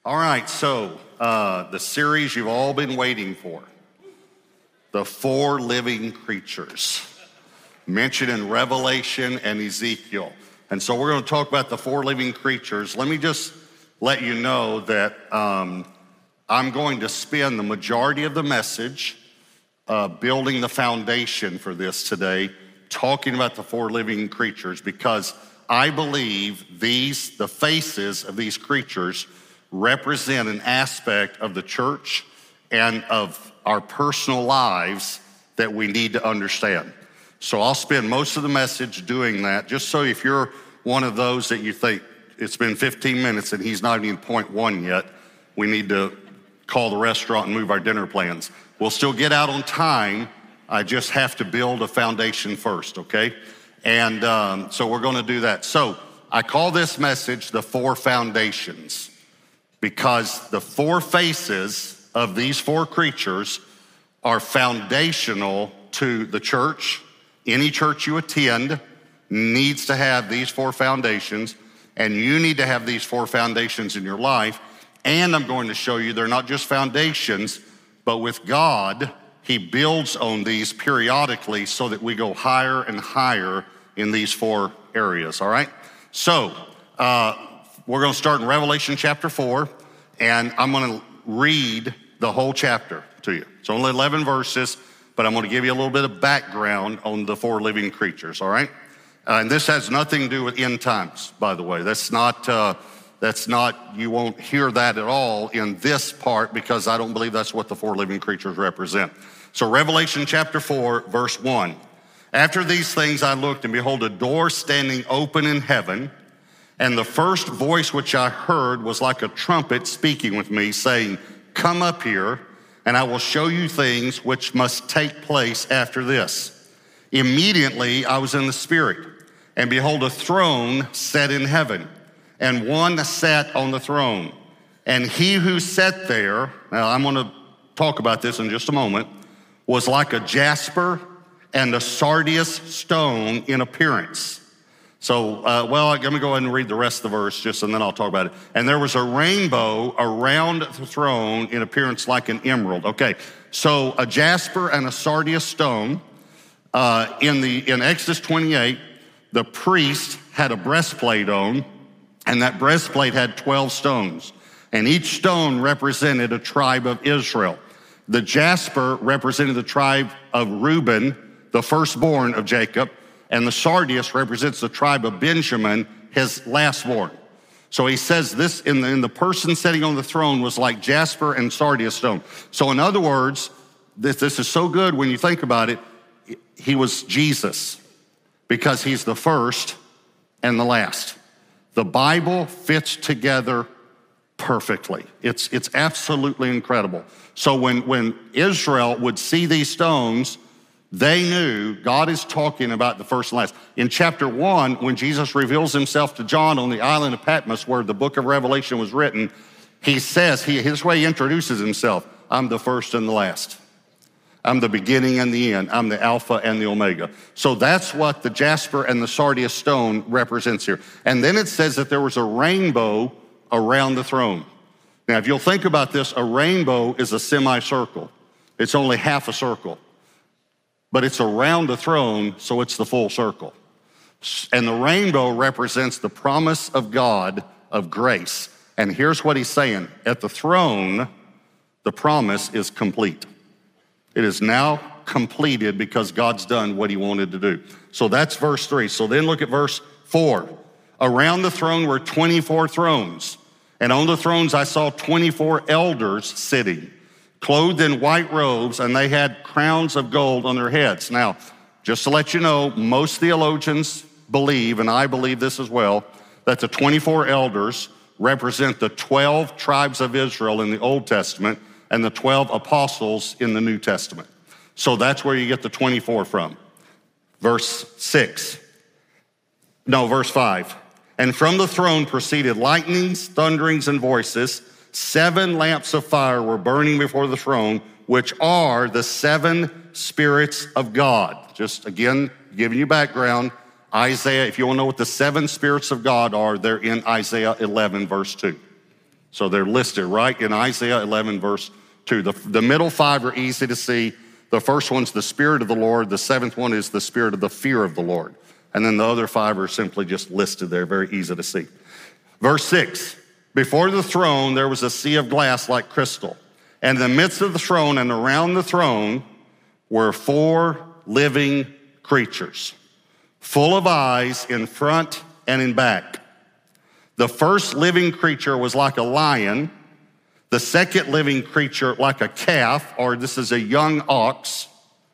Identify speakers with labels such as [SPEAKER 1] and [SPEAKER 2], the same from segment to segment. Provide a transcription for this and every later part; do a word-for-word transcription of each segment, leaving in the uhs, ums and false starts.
[SPEAKER 1] All right, so uh, the series you've all been waiting for, the four living creatures, mentioned in Revelation and Ezekiel. And so we're going to talk about the four living creatures. Let me just let you know that um, I'm going to spend the majority of the message uh, building the foundation for this today, talking about the four living creatures, because I believe these, the faces of these creatures, represent an aspect of the church and of our personal lives that we need to understand. So I'll spend most of the message doing that, just so if you're one of those that you think it's been fifteen minutes and he's not even point one yet, we need to call the restaurant and move our dinner plans. We'll still get out on time. I just have to build a foundation first, okay? And um, so we're gonna do that. So I call this message the four foundations, because the four faces of these four creatures are foundational to the church. Any church you attend needs to have these four foundations, and you need to have these four foundations in your life. And I'm going to show you they're not just foundations, but with God, He builds on these periodically so that we go higher and higher in these four areas, all right? So, uh, we're gonna start in Revelation chapter four, and I'm gonna read the whole chapter to you. It's only eleven verses, but I'm gonna give you a little bit of background on the four living creatures, all right? Uh, and this has nothing to do with end times, by the way. That's not, uh, that's not, you won't hear that at all in this part, because I don't believe that's what the four living creatures represent. So Revelation chapter four, verse one. After these things I looked, and behold, a door standing open in heaven. And the first voice which I heard was like a trumpet speaking with me, saying, "Come up here, and I will show you things which must take place after this." Immediately I was in the Spirit, and behold, a throne set in heaven, and one sat on the throne. And he who sat there, now I'm gonna talk about this in just a moment, was like a jasper and a sardius stone in appearance. So, uh, well, let me go ahead and read the rest of the verse just, and then I'll talk about it. And there was a rainbow around the throne in appearance like an emerald. Okay, so a jasper and a sardius stone. Uh, in the in Exodus twenty-eight, the priest had a breastplate on, and that breastplate had twelve stones. And each stone represented a tribe of Israel. The jasper represented the tribe of Reuben, the firstborn of Jacob. And the sardius represents the tribe of Benjamin, his lastborn. So he says this in the, in the person sitting on the throne was like jasper and sardius stone. So in other words, this, this is so good when you think about it, he was Jesus, because he's the first and the last. The Bible fits together perfectly. It's, it's absolutely incredible. So when, when Israel would see these stones, they knew God is talking about the first and last. In chapter one, when Jesus reveals himself to John on the island of Patmos, where the book of Revelation was written, he says, he, his way he introduces himself, "I'm the first and the last. I'm the beginning and the end. I'm the Alpha and the Omega." So that's what the jasper and the sardius stone represents here. And then it says that there was a rainbow around the throne. Now, if you'll think about this, a rainbow is a semicircle. It's only half a circle. But it's around the throne, so it's the full circle. And the rainbow represents the promise of God of grace. And here's what he's saying. At the throne, the promise is complete. It is now completed because God's done what he wanted to do. So that's verse three. So then look at verse four. Around the throne were twenty-four thrones. And on the thrones I saw twenty-four elders sitting, clothed in white robes, and they had crowns of gold on their heads. Now, just to let you know, most theologians believe, and I believe this as well, that the twenty-four elders represent the twelve tribes of Israel in the Old Testament and the twelve apostles in the New Testament. So that's where you get the twenty-four from. Verse six. No, verse five. And from the throne proceeded lightnings, thunderings, and voices. Seven lamps of fire were burning before the throne, which are the seven spirits of God. Just again, giving you background, Isaiah, if you want to know what the seven spirits of God are, they're in Isaiah eleven, verse two. So they're listed right in Isaiah eleven, verse two. The, the middle five are easy to see. The first one's the Spirit of the Lord. The seventh one is the spirit of the fear of the Lord. And then the other five are simply just listed there, very easy to see. Verse six, before the throne there was a sea of glass like crystal. And in the midst of the throne and around the throne were four living creatures, full of eyes in front and in back. The first living creature was like a lion. The second living creature like a calf, or this is a young ox.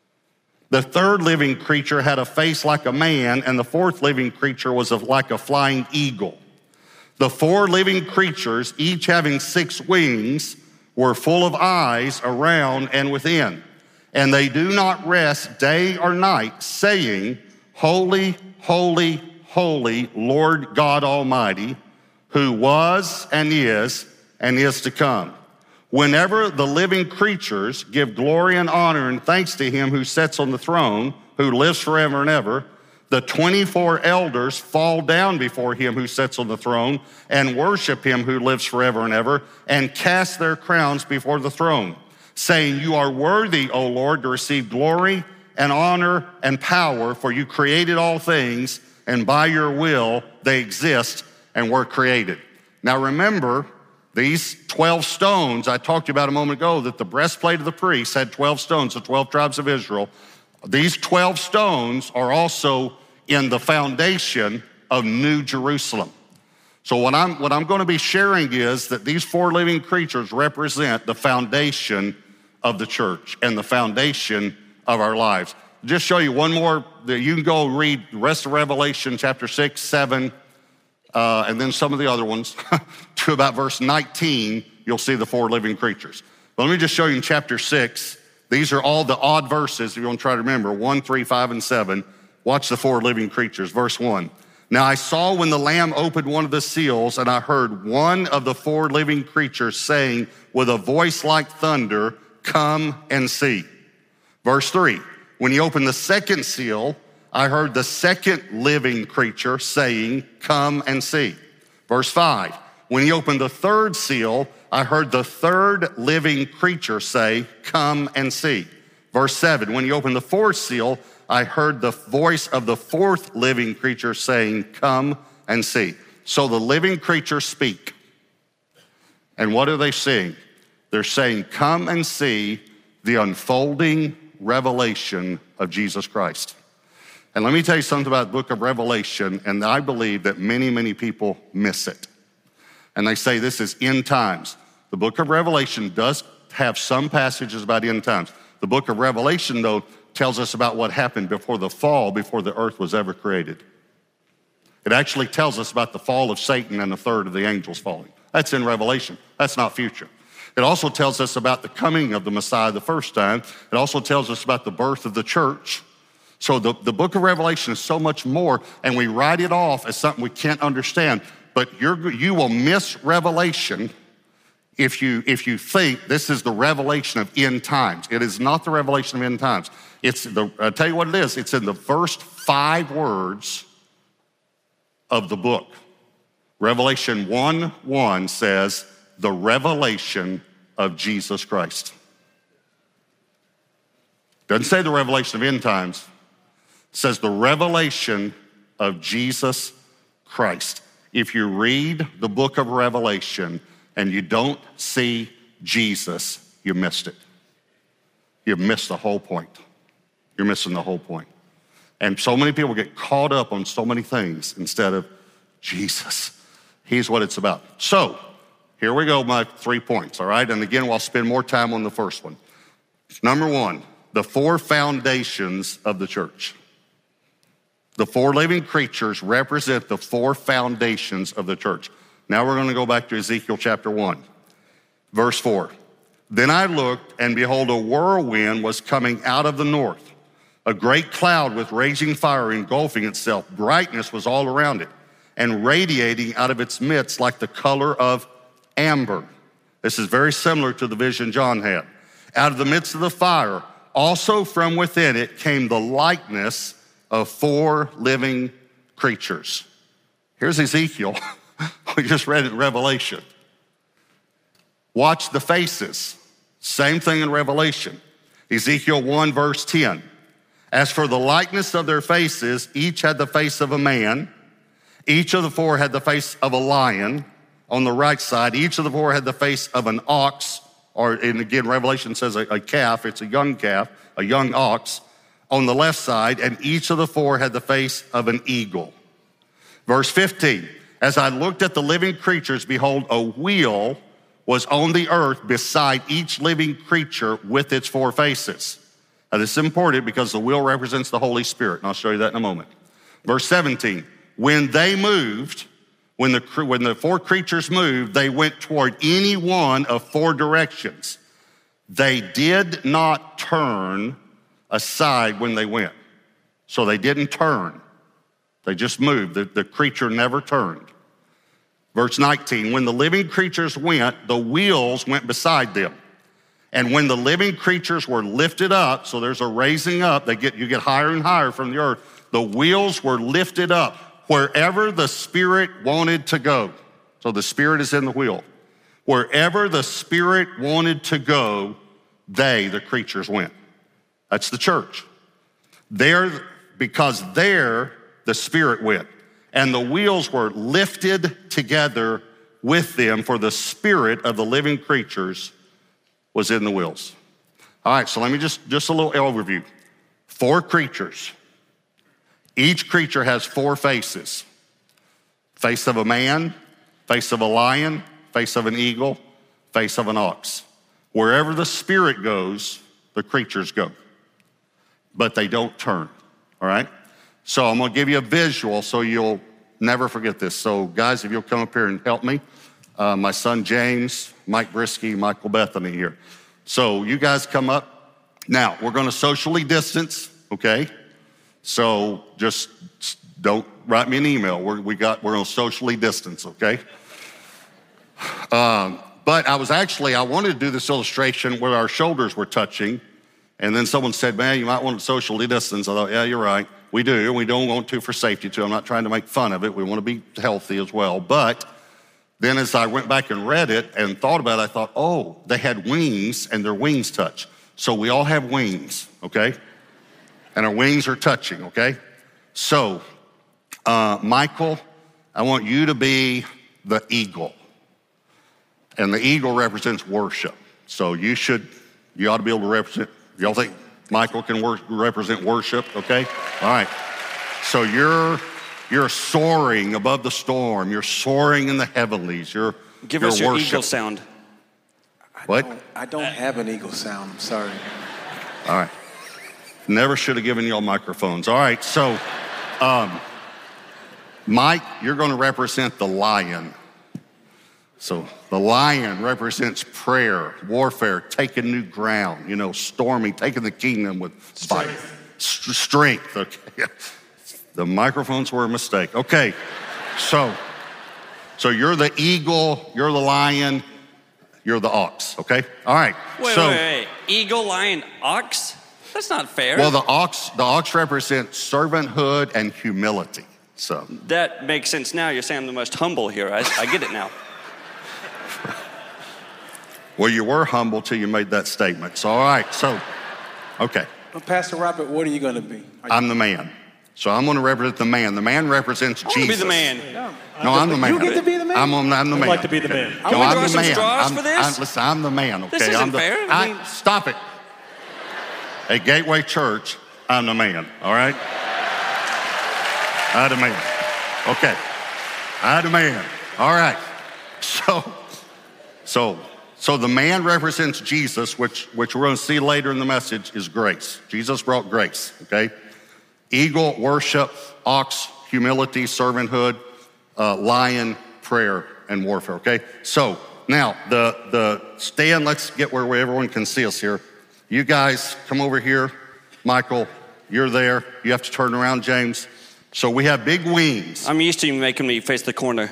[SPEAKER 1] The third living creature had a face like a man, and the fourth living creature was of like a flying eagle. The four living creatures, each having six wings, were full of eyes around and within. And they do not rest day or night, saying, Holy, holy, holy, Lord God Almighty, who was and is and is to come. Whenever the living creatures give glory and honor and thanks to him who sits on the throne, who lives forever and ever, the twenty-four elders fall down before him who sits on the throne and worship him who lives forever and ever and cast their crowns before the throne, saying, You are worthy, O Lord, to receive glory and honor and power, for you created all things, and by your will they exist and were created. Now remember, these twelve stones I talked to you about a moment ago, that the breastplate of the priests had twelve stones, the twelve tribes of Israel. These twelve stones are also in the foundation of New Jerusalem. So what I'm, what I'm going to be sharing is that these four living creatures represent the foundation of the church and the foundation of our lives. Just show you one more, you can go read the rest of Revelation chapter six, seven, Uh, and then some of the other ones, to about verse nineteen, you'll see the four living creatures. But let me just show you in chapter six, these are all the odd verses, if you want to try to remember, one, three, five, and seven. Watch the four living creatures. Verse one, Now I saw when the Lamb opened one of the seals, and I heard one of the four living creatures saying with a voice like thunder, Come and see. Verse three, When he opened the second seal, I heard the second living creature saying, Come and see. Verse five, when he opened the third seal, I heard the third living creature say, Come and see. Verse seven, when he opened the fourth seal, I heard the voice of the fourth living creature saying, Come and see. So the living creatures speak. And what are they saying? They're saying, Come and see the unfolding revelation of Jesus Christ. And let me tell you something about the book of Revelation, and I believe that many, many people miss it. And they say this is end times. The book of Revelation does have some passages about end times. The book of Revelation, though, tells us about what happened before the fall, before the earth was ever created. It actually tells us about the fall of Satan and a third of the angels falling. That's in Revelation. That's not future. It also tells us about the coming of the Messiah the first time. It also tells us about the birth of the church. So the, the book of Revelation is so much more, and we write it off as something we can't understand. But you're, you will miss Revelation if you, if you think this is the revelation of end times. It is not the revelation of end times. It's the, I'll tell you what it is. It's in the first five words of the book. Revelation one one says, the revelation of Jesus Christ. Doesn't say the revelation of end times. It says the revelation of Jesus Christ. If you read the book of Revelation and you don't see Jesus, you missed it. You've missed the whole point. You're missing the whole point. And so many people get caught up on so many things instead of Jesus. He's what it's about. So, here we go, my three points, all right? And again, we'll spend more time on the first one. Number one, the four foundations of the church. The four living creatures represent the four foundations of the church. Now we're going to go back to Ezekiel chapter one, verse four. Then I looked, and behold, a whirlwind was coming out of the north, a great cloud with raging fire engulfing itself. Brightness was all around it, and radiating out of its midst like the color of amber. This is very similar to the vision John had. Out of the midst of the fire, also from within it came the likeness of four living creatures. Here's Ezekiel. We just read it in Revelation. Watch the faces. Same thing in Revelation. Ezekiel one, verse ten. As for the likeness of their faces, each had the face of a man. Each of the four had the face of a lion on the right side. Each of the four had the face of an ox, or and again, Revelation says a, a calf. It's a young calf, a young ox on the left side. And each of the four had the face of an eagle. Verse fifteen, as I looked at the living creatures, behold, a wheel was on the earth beside each living creature with its four faces. Now this is important because the wheel represents the Holy Spirit, and I'll show you that in a moment. Verse seventeen, when they moved, when the, when the four creatures moved, they went toward any one of four directions. They did not turn aside when they went. So they didn't turn. They just moved. The, the creature never turned. Verse nineteen, when the living creatures went, the wheels went beside them. And when the living creatures were lifted up, so there's a raising up, they get you get higher and higher from the earth, the wheels were lifted up wherever the Spirit wanted to go. So the Spirit is in the wheel. Wherever the Spirit wanted to go, they, the creatures, went. That's the church. There, because there, the Spirit went. And the wheels were lifted together with them, for the spirit of the living creatures was in the wheels. All right, so let me just, just a little overview. Four creatures. Each creature has four faces. Face of a man, face of a lion, face of an eagle, face of an ox. Wherever the Spirit goes, the creatures go. But they don't turn, all right? So I'm gonna give you a visual so you'll never forget this. So guys, if you'll come up here and help me. Uh, my son James, Mike Brisky, Michael Bethany here. So you guys come up. Now, we're gonna socially distance, okay? So just don't write me an email. We're, we got, we're gonna socially distance, okay? Um, but I was actually, I wanted to do this illustration where our shoulders were touching, and then someone said, man, you might want to socially distance. I thought, yeah, you're right. We do, we don't want to for safety too. I'm not trying to make fun of it. We want to be healthy as well. But then as I went back and read it and thought about it, I thought, oh, they had wings and their wings touch. So we all have wings, okay? And our wings are touching, okay? So, uh, Michael, I want you to be the eagle. And the eagle represents worship. So you should, you ought to be able to represent, y'all think Michael can wor- represent worship, okay? All right. So you're you're soaring above the storm. You're soaring in the heavenlies. You're
[SPEAKER 2] Give
[SPEAKER 1] you're
[SPEAKER 2] us your
[SPEAKER 1] worship.
[SPEAKER 2] eagle sound.
[SPEAKER 1] What?
[SPEAKER 3] I don't, I don't have an eagle sound. I'm sorry.
[SPEAKER 1] All right. Never should have given y'all microphones. All right. So, um, Mike, you're going to represent the lion. So the lion represents prayer, warfare, taking new ground, you know, storming, taking the kingdom with fight, S- strength. Okay. The microphones were a mistake. Okay. So, so you're the eagle, you're the lion, you're the ox. Okay. All right.
[SPEAKER 2] Wait,
[SPEAKER 1] so,
[SPEAKER 2] wait, wait. Eagle, lion, ox? That's not fair.
[SPEAKER 1] Well, the ox, the ox represents servanthood and humility. So
[SPEAKER 2] that makes sense now. You're saying I'm the most humble here. I, I get it now.
[SPEAKER 1] Well, you were humble till you made that statement. So, all right, so, okay.
[SPEAKER 3] Well, Pastor Robert, what are you going to be?
[SPEAKER 1] I'm the man. So I'm going to represent the man. The man represents
[SPEAKER 2] I want
[SPEAKER 1] Jesus.
[SPEAKER 2] to be the man.
[SPEAKER 3] Yeah.
[SPEAKER 1] No, I'm the man.
[SPEAKER 3] You get to be the man?
[SPEAKER 1] I'm, I'm the man.
[SPEAKER 4] I'd like to be the
[SPEAKER 1] okay.
[SPEAKER 4] man.
[SPEAKER 1] No,
[SPEAKER 2] Are we
[SPEAKER 1] I'm
[SPEAKER 2] throwing
[SPEAKER 1] the
[SPEAKER 2] some
[SPEAKER 1] man.
[SPEAKER 2] straws
[SPEAKER 1] I'm,
[SPEAKER 2] for this?
[SPEAKER 1] I'm, listen, I'm the man, okay?
[SPEAKER 2] This isn't
[SPEAKER 1] I'm the,
[SPEAKER 2] fair. I
[SPEAKER 1] I,
[SPEAKER 2] mean-
[SPEAKER 1] stop it. At Gateway Church, I'm the man, all right? I'm the man. Okay. I'm the man. All right. So, so, so the man represents Jesus, which, which we're going to see later in the message, is grace. Jesus brought grace, okay? Eagle, worship. Ox, humility, servanthood. Uh, lion, prayer, and warfare, okay? So now, the, the stand, let's get where everyone can see us here. You guys come over here. Michael, you're there. You have to turn around, James. So we have big wings.
[SPEAKER 2] I'm used to you making me face the corner.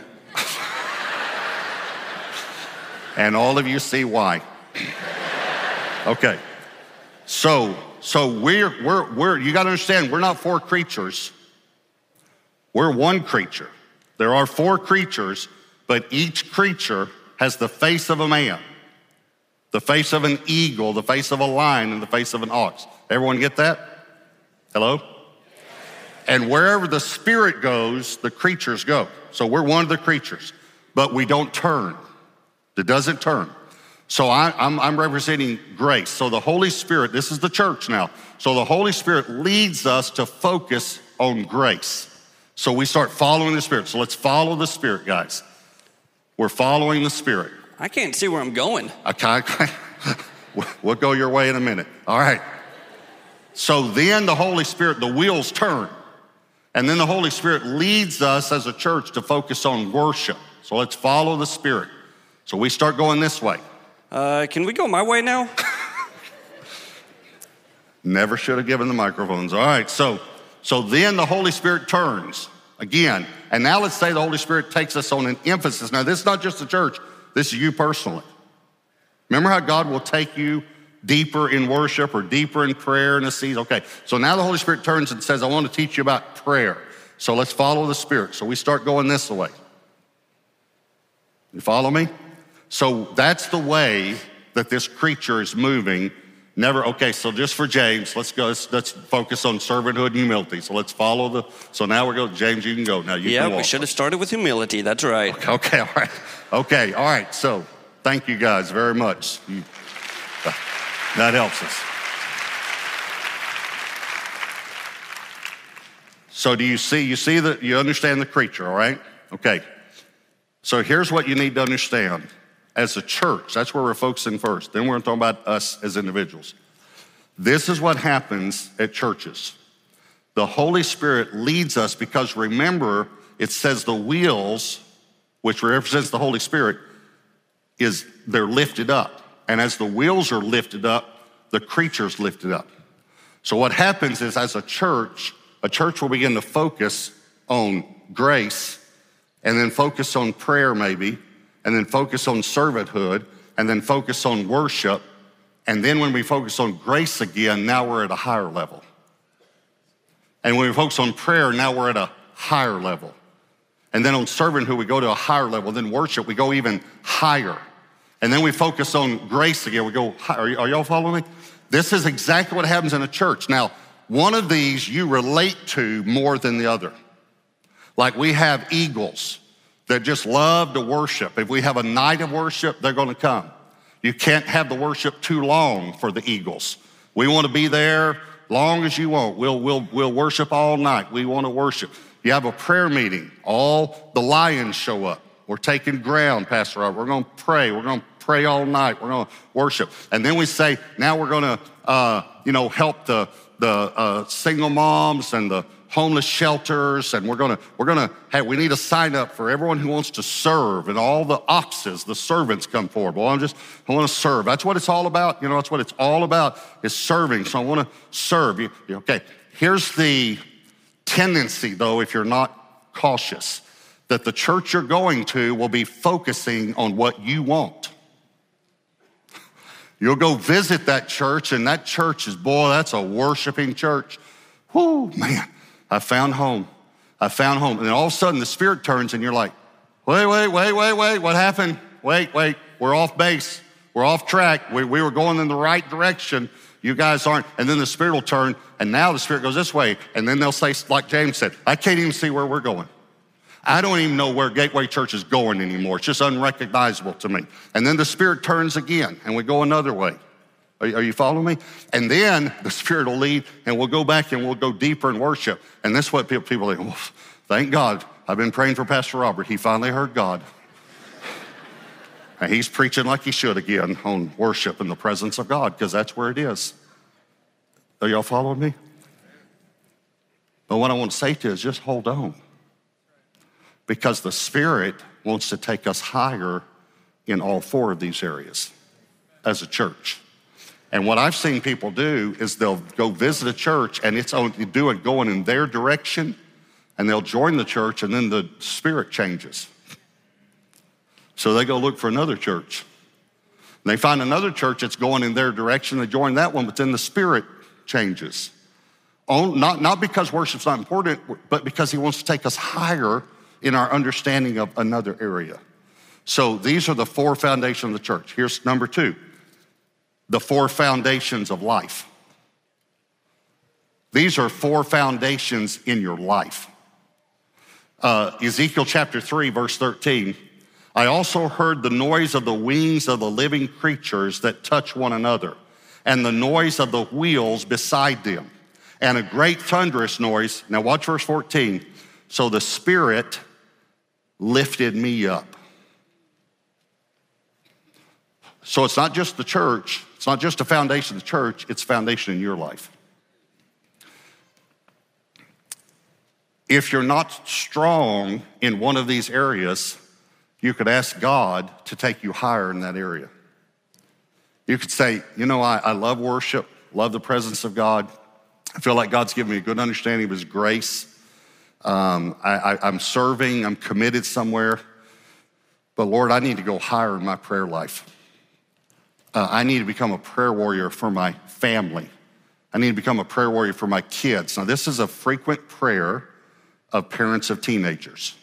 [SPEAKER 1] And all of you see why. Okay. So, so we're, we're, we're, you got to understand, we're not four creatures. We're one creature. There are four creatures, but each creature has the face of a man. The face of an eagle, the face of a lion, and the face of an ox. Everyone get that? Hello? And wherever the spirit goes, the creatures go. So we're one of the creatures, but we don't turn. It doesn't turn. So I, I'm, I'm representing grace. So the Holy Spirit, this is the church now. So the Holy Spirit leads us to focus on grace. So we start following the Spirit. So let's follow the Spirit, guys. We're following the Spirit.
[SPEAKER 2] I can't see where I'm going.
[SPEAKER 1] Okay, we'll go your way in a minute. All right. So then the Holy Spirit, the wheels turn. And then the Holy Spirit leads us as a church to focus on worship. So let's follow the Spirit. So we start going this way.
[SPEAKER 2] Uh, can we go my way now?
[SPEAKER 1] Never should have given the microphones. All right, so so then the Holy Spirit turns again. And now let's say the Holy Spirit takes us on an emphasis. Now, this is not just the church. This is you personally. Remember how God will take you deeper in worship or deeper in prayer in a season? Okay, so now the Holy Spirit turns and says, I want to teach you about prayer. So let's follow the Spirit. So we start going this way. You follow me? So that's the way that this creature is moving. Never, okay, so just for James, let's go, let's, let's focus on servanthood and humility. So let's follow the, so now we're going, James, you can go. Now you
[SPEAKER 2] yeah,
[SPEAKER 1] can walk.
[SPEAKER 2] We should have started with humility, that's right.
[SPEAKER 1] Okay, okay, all right. Okay, all right, so thank you guys very much. You, uh, that helps us. So do you see, you see that, you understand the creature, all right? Okay, so here's what you need to understand. As a church, that's where we're focusing first. Then we're going to talk about us as individuals. This is what happens at churches. The Holy Spirit leads us because remember, it says the wheels, which represents the Holy Spirit, is they're lifted up. And as the wheels are lifted up, the creature's lifted up. So what happens is as a church, a church will begin to focus on grace and then focus on prayer maybe, and then focus on servanthood, and then focus on worship. And then when we focus on grace again, now we're at a higher level. And when we focus on prayer, now we're at a higher level. And then on servanthood, we go to a higher level. Then worship, we go even higher. And then we focus on grace again, we go higher. Are, y- are y'all following me? This is exactly what happens in a church. Now, one of these you relate to more than the other. Like we have eagles that just love to worship. If we have a night of worship, they're gonna come. You can't have the worship too long for the eagles. We wanna be there long as you want. We'll, we'll, we'll worship all night. We wanna worship. You have a prayer meeting, all the lions show up. We're taking ground, Pastor Robert. We're gonna pray. We're gonna pray all night. We're gonna worship. And then we say, now we're gonna uh, you know, help the, the uh, single moms and the homeless shelters, and we're gonna, we're gonna, hey, we need to sign up for everyone who wants to serve, and all the oxes, the servants come forward. Well, I'm just, I wanna serve. That's what it's all about. You know, that's what it's all about, is serving. So I wanna serve. You, you, okay, here's the tendency though, if you're not cautious, that the church you're going to will be focusing on what you want. You'll go visit that church, and that church is, boy, that's a worshiping church. Whoo, man. I found home. I found home. And then all of a sudden the Spirit turns and you're like, wait, wait, wait, wait, wait. What happened? Wait, wait. We're off base. We're off track. We, we were going in the right direction. You guys aren't. And then the Spirit will turn, and now the Spirit goes this way. And then they'll say, like James said, I can't even see where we're going. I don't even know where Gateway Church is going anymore. It's just unrecognizable to me. And then the Spirit turns again and we go another way. Are, are you following me? And then the Spirit will lead, and we'll go back and we'll go deeper in worship. And this is what people, people think, well, thank God. I've been praying for Pastor Robert. He finally heard God. And he's preaching like he should again on worship in the presence of God, because that's where it is. Are y'all following me? But what I want to say to you is just hold on. Because the Spirit wants to take us higher in all four of these areas as a church. And what I've seen people do is they'll go visit a church, and it's only doing going in their direction, and they'll join the church, and then the Spirit changes. So they go look for another church. And they find another church that's going in their direction, they join that one, but then the Spirit changes. Not, not because worship's not important, but because he wants to take us higher in our understanding of another area. So these are the four foundations of the church. Here's number two. the four foundations of life. These are four foundations in your life. Uh, Ezekiel chapter three, verse thirteen, I also heard the noise of the wings of the living creatures that touch one another, and the noise of the wheels beside them, and a great thunderous noise. Now watch verse fourteen. So the Spirit lifted me up. So it's not just the church, it's not just a foundation of the church, it's a foundation in your life. If you're not strong in one of these areas, you could ask God to take you higher in that area. You could say, you know, I, I love worship, love the presence of God. I feel like God's given me a good understanding of his grace. Um, I, I, I'm serving, I'm committed somewhere. But Lord, I need to go higher in my prayer life. Uh, I need to become a prayer warrior for my family. I need to become a prayer warrior for my kids. Now, this is a frequent prayer of parents of teenagers.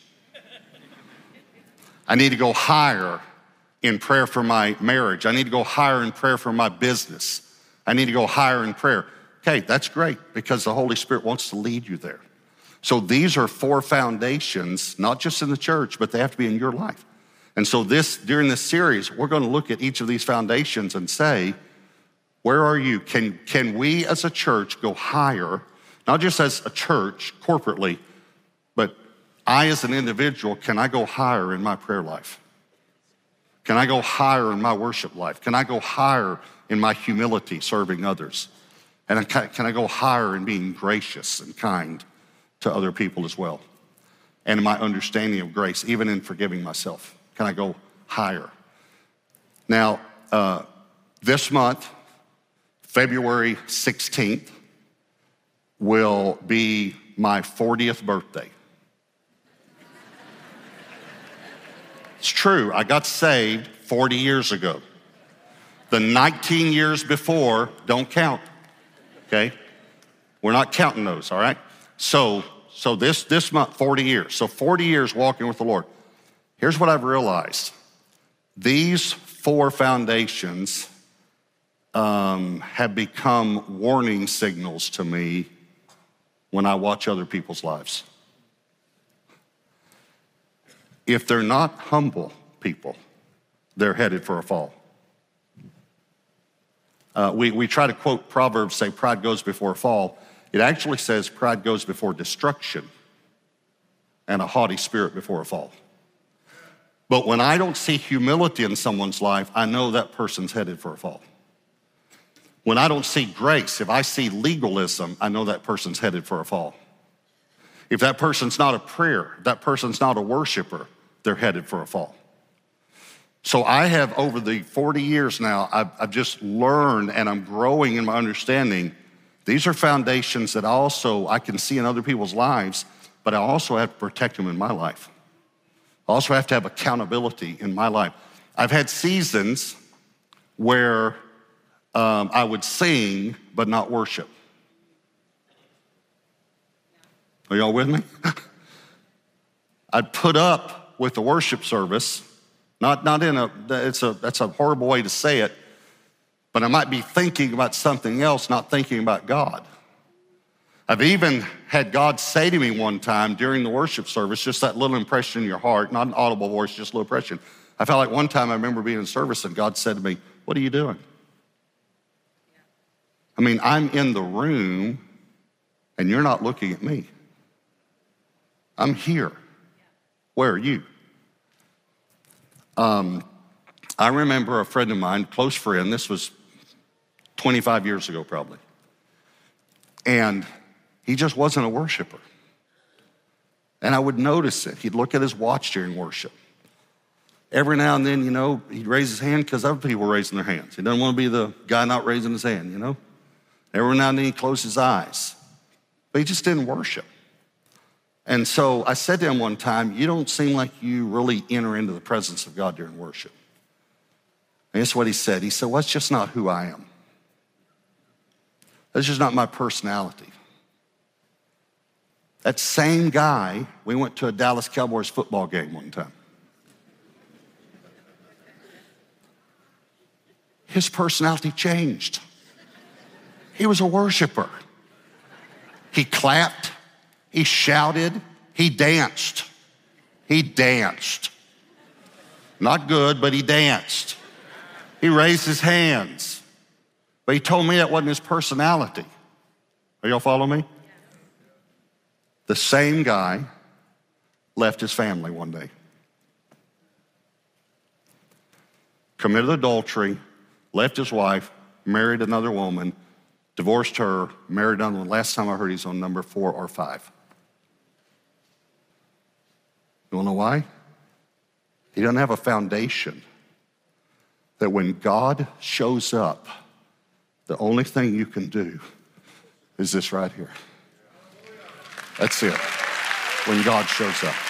[SPEAKER 1] I need to go higher in prayer for my marriage. I need to go higher in prayer for my business. I need to go higher in prayer. Okay, that's great because the Holy Spirit wants to lead you there. So these are four foundations, not just in the church, but they have to be in your life. And so this, during this series, we're going to look at each of these foundations and say, where are you? Can, can we as a church go higher, not just as a church corporately, but I as an individual, can I go higher in my prayer life? Can I go higher in my worship life? Can I go higher in my humility, serving others? And can I go higher in being gracious and kind to other people as well? And in my understanding of grace, even in forgiving myself, can I go higher? Now, uh, this month, February sixteenth, will be my fortieth birthday. It's true, I got saved forty years ago. The nineteen years before don't count, okay? We're not counting those, all right? So, so this, this month, forty years. So forty years walking with the Lord. Here's what I've realized. These four foundations um, have become warning signals to me when I watch other people's lives. If they're not humble people, they're headed for a fall. Uh, we, we try to quote Proverbs, say pride goes before a fall. It actually says pride goes before destruction and a haughty spirit before a fall. But when I don't see humility in someone's life, I know that person's headed for a fall. When I don't see grace, if I see legalism, I know that person's headed for a fall. If that person's not a prayer, that person's not a worshiper, they're headed for a fall. So I have, over the forty years now, I've, I've just learned and I'm growing in my understanding. These are foundations that also I can see in other people's lives, but I also have to protect them in my life. I also have to have accountability in my life. I've had seasons where um, I would sing but not worship. Are y'all with me? I'd put up with the worship service, not, not in a, it's a, that's a horrible way to say it, but I might be thinking about something else, not thinking about God. I've even had God say to me one time during the worship service, just that little impression in your heart, not an audible voice, just a little impression. I felt like one time I remember being in service and God said to me, "What are you doing?" I mean, I'm in the room and you're not looking at me. I'm here. Where are you? Um, I remember a friend of mine, close friend, this was twenty-five years ago probably, and he just wasn't a worshiper. And I would notice it. He'd look at his watch during worship. Every now and then, you know, he'd raise his hand because other people were raising their hands. He doesn't want to be the guy not raising his hand, you know. Every now and then he'd close his eyes, but he just didn't worship. And so I said to him one time, "You don't seem like you really enter into the presence of God during worship." And that's what he said. He said, "Well, that's just not who I am. That's just not my personality." That same guy, we went to a Dallas Cowboys football game one time. his personality changed. He was a worshiper. He clapped, he shouted, he danced. He danced. Not good, but he danced. He raised his hands. But he told me that wasn't his personality. Are y'all follow me? The same guy left his family one day. Committed adultery, left his wife, married another woman, divorced her, married another one. Last time I heard he's on number four or five. You wanna know why? He doesn't have a foundation that when God shows up, the only thing you can do is this right here. That's it. When God shows up.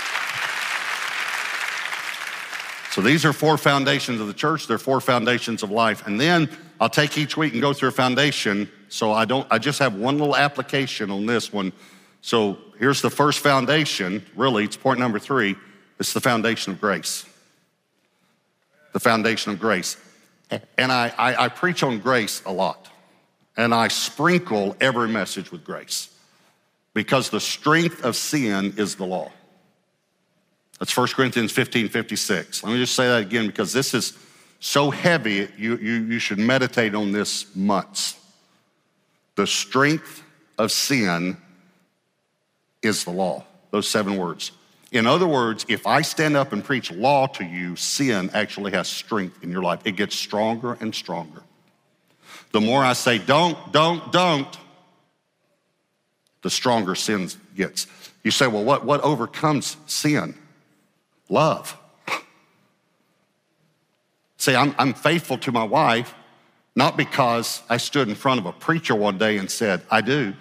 [SPEAKER 1] So these are four foundations of the church. They're four foundations of life. And then I'll take each week and go through a foundation. So I don't, I just have one little application on this one. So here's the first foundation. Really, it's point number three. It's the foundation of grace. The foundation of grace. And I, I, I preach on grace a lot. And I sprinkle every message with grace. Because the strength of sin is the law. That's First Corinthians fifteen fifty-six. Let me just say that again because this is so heavy, you, you, you should meditate on this months. The strength of sin is the law. Those seven words. In other words, if I stand up and preach law to you, sin actually has strength in your life. It gets stronger and stronger. The more I say don't, don't, don't, the stronger sin gets. You say, well, what, what overcomes sin? Love. Say, I'm, I'm faithful to my wife, not because I stood in front of a preacher one day and said, I do,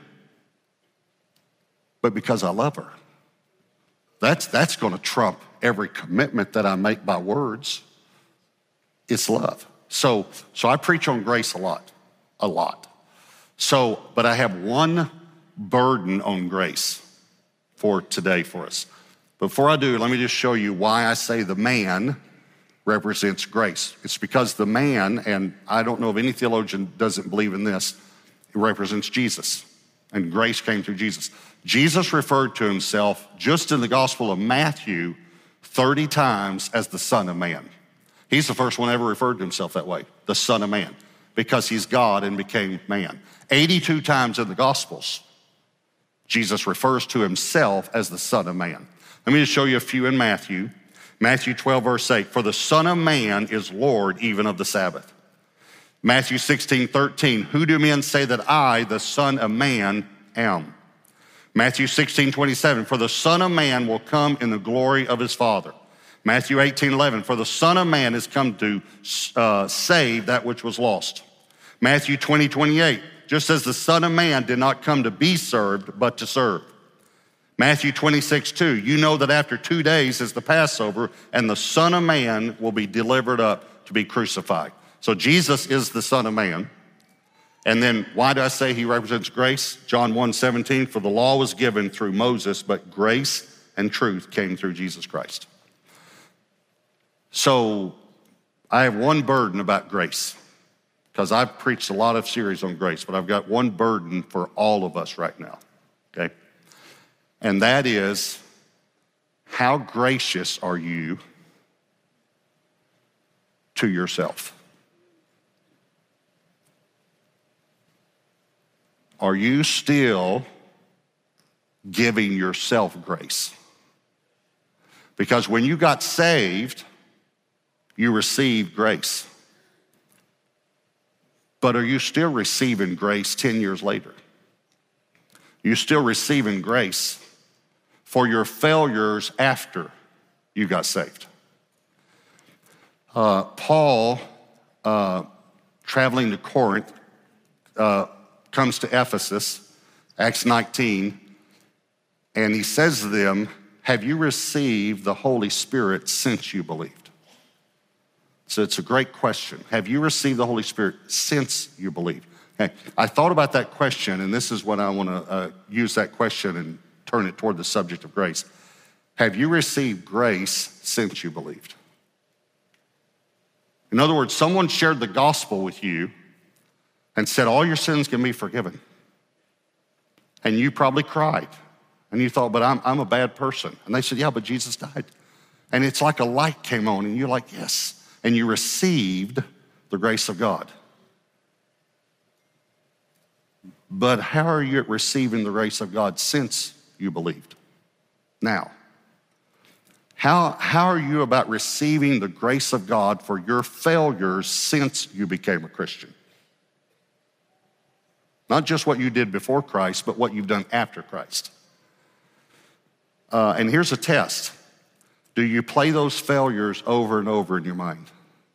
[SPEAKER 1] but because I love her. That's, that's gonna trump every commitment that I make by words. It's love. So, so I preach on grace a lot, a lot. So, but I have one burden on grace for today for us. Before I do, let me just show you why I say the man represents grace. It's because the man, and I don't know if any theologian doesn't believe in this, it represents Jesus. And grace came through Jesus. Jesus referred to himself just in the Gospel of Matthew thirty times as the Son of Man. He's the first one ever referred to himself that way, the Son of Man, because he's God and became man. eighty-two times in the Gospels, Jesus refers to himself as the Son of Man. Let me just show you a few in Matthew. Matthew twelve, verse eight, for the Son of Man is Lord even of the Sabbath. Matthew sixteen, thirteen, who do men say that I, the Son of Man, am? Matthew sixteen, twenty-seven, for the Son of Man will come in the glory of his Father. Matthew eighteen, eleven, for the Son of Man is come to uh, save that which was lost. Matthew twenty, twenty-eight, just as the Son of Man did not come to be served, but to serve. Matthew twenty-six, two, you know that after two days is the Passover, and the Son of Man will be delivered up to be crucified. So Jesus is the Son of Man. And then why do I say he represents grace? John one, seventeen, for the law was given through Moses, but grace and truth came through Jesus Christ. So I have one burden about grace, because I've preached a lot of series on grace, but I've got one burden for all of us right now, okay? And that is, how gracious are you to yourself? Are you still giving yourself grace? Because when you got saved, you received grace. But are you still receiving grace ten years later? You're still receiving grace for your failures after you got saved. Uh, Paul, uh, traveling to Corinth, uh, comes to Ephesus, Acts nineteen, and he says to them, have you received the Holy Spirit since you believed? So it's a great question. Have you received the Holy Spirit since you believed? Okay. I thought about that question, and this is what I want to uh, use that question and turn it toward the subject of grace. Have you received grace since you believed? In other words, someone shared the gospel with you and said, all your sins can be forgiven. And you probably cried. And you thought, but I'm, I'm a bad person. And they said, yeah, but Jesus died. And it's like a light came on and you're like, yes. And you received the grace of God. But how are you receiving the grace of God since you believed? Now, how, how are you about receiving the grace of God for your failures since you became a Christian? Not just what you did before Christ, but what you've done after Christ. Uh, and here's a test. Do you play those failures over and over in your mind?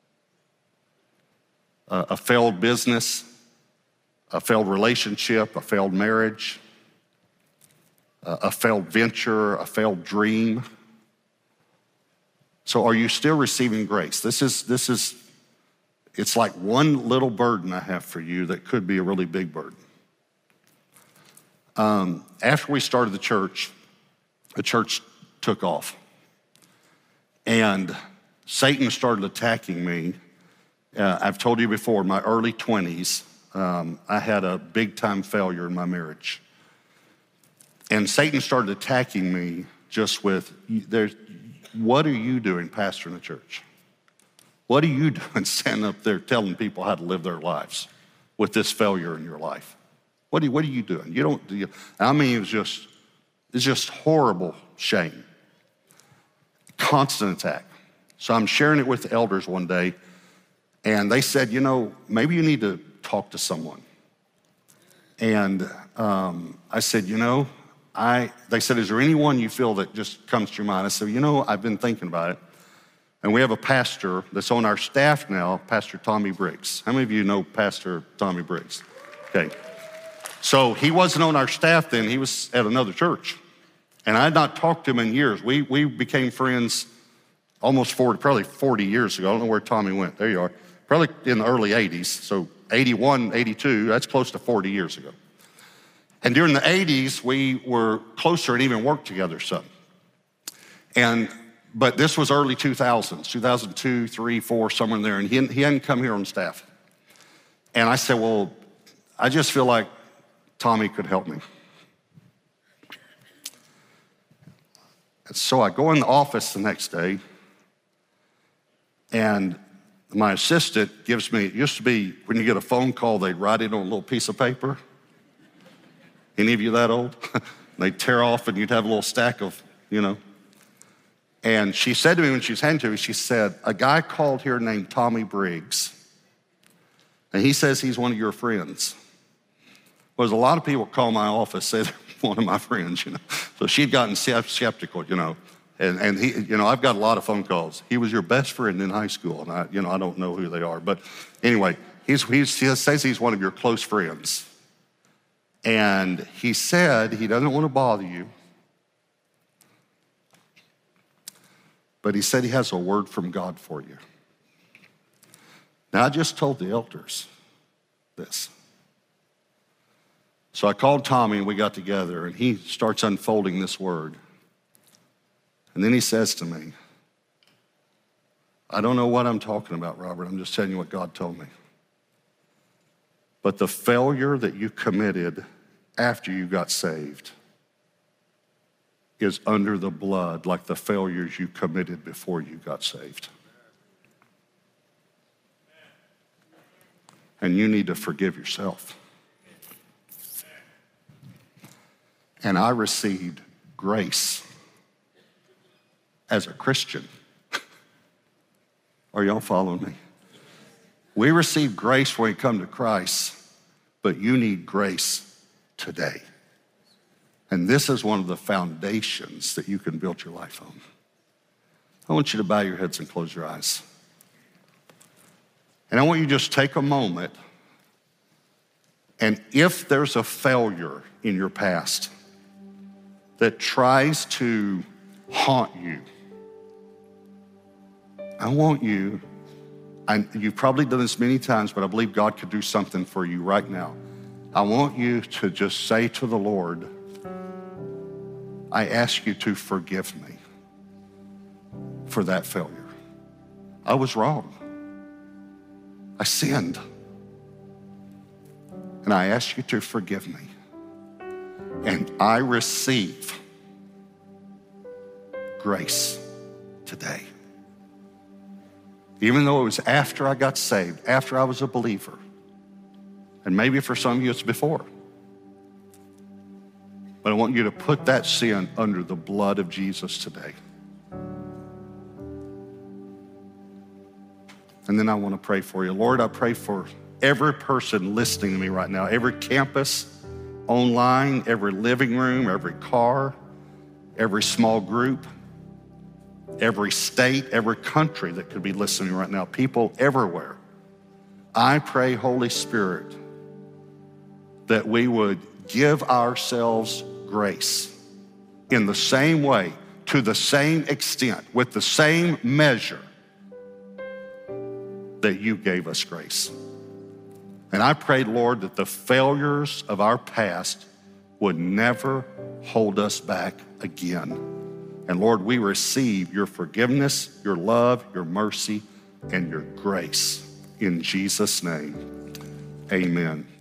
[SPEAKER 1] Uh, a failed business, a failed relationship, a failed marriage, uh, a failed venture, a failed dream. So are you still receiving grace? This is, this is, it's like one little burden I have for you that could be a really big burden. Um, after we started the church, the church took off. And Satan started attacking me. Uh, I've told you before, in my early twenties, um, I had a big time failure in my marriage. And Satan started attacking me just with, there's, what are you doing pastoring a church? What are you doing standing up there telling people how to live their lives with this failure in your life? What are you, what are you doing? You don't, you, I mean, it was just, it's just horrible shame. Constant attack. So I'm sharing it with the elders one day, and they said, you know, maybe you need to talk to someone. And um, I said, you know, I, they said, is there anyone you feel that just comes to your mind? I said, you know, I've been thinking about it. And we have a pastor that's on our staff now, Pastor Tommy Briggs. How many of you know Pastor Tommy Briggs? Okay. So he wasn't on our staff then. He was at another church. And I had not talked to him in years. We, we became friends almost forty, probably forty years ago. I don't know where Tommy went. There you are. Probably in the early eighties. So eighty-one, eighty-two, that's close to forty years ago. And during the eighties, we were closer and even worked together some. And, but this was early two thousands, two thousand two, three, four, somewhere in there. And he, he hadn't come here on staff. And I said, well, I just feel like Tommy could help me. And so I go in the office the next day, and my assistant gives me, it used to be when you get a phone call, they'd write it on a little piece of paper. Any of you that old? They'd tear off and you'd have a little stack of, you know. And she said to me when she was handing to me, she said, a guy called here named Tommy Briggs, and he says he's one of your friends. Well, there's a lot of people call my office, say they're one of my friends, you know. So she'd gotten skeptical, you know. And, and he, you know, I've got a lot of phone calls. He was your best friend in high school, and I, you know, I don't know who they are. But anyway, he's, he's, he says he's one of your close friends. And he said he doesn't want to bother you, but he said he has a word from God for you. Now, I just told the elders this. So I called Tommy and we got together, and he starts unfolding this word. And then he says to me, I don't know what I'm talking about, Robert. I'm just telling you what God told me. But the failure that you committed after you got saved is under the blood like the failures you committed before you got saved. And you need to forgive yourself. And I received grace as a Christian. Are y'all following me? We receive grace when we come to Christ, but you need grace today. And this is one of the foundations that you can build your life on. I want you to bow your heads and close your eyes. And I want you to just take a moment, and if there's a failure in your past that tries to haunt you, I want you, and you've probably done this many times, but I believe God could do something for you right now. I want you to just say to the Lord, I ask you to forgive me for that failure. I was wrong. I sinned. And I ask you to forgive me. And I receive grace today. Even though it was after I got saved, after I was a believer. And maybe for some of you it's before. But I want you to put that sin under the blood of Jesus today. And then I want to pray for you. Lord, I pray for every person listening to me right now, every campus, online, every living room, every car, every small group, every state, every country that could be listening right now, people everywhere. I pray, Holy Spirit, that we would give ourselves grace in the same way, to the same extent, with the same measure that you gave us grace. And I pray, Lord, that the failures of our past would never hold us back again. And Lord, we receive your forgiveness, your love, your mercy, and your grace. In Jesus' name, amen.